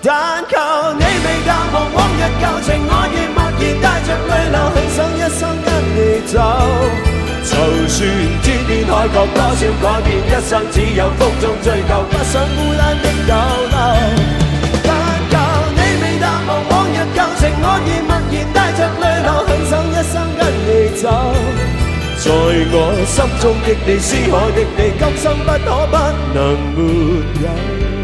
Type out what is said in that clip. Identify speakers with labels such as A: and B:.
A: 但求你未淡忘往日舊情，我願默然帶着淚流，很想一生跟你走。就算天邊海角多少改變，一生只有風中追究，不想孤單的逗留。但求你未淡忘往日舊情，我願默然帶着淚流，很想一生跟你走。在我心中的你，思海的你，今生不可不能沒有。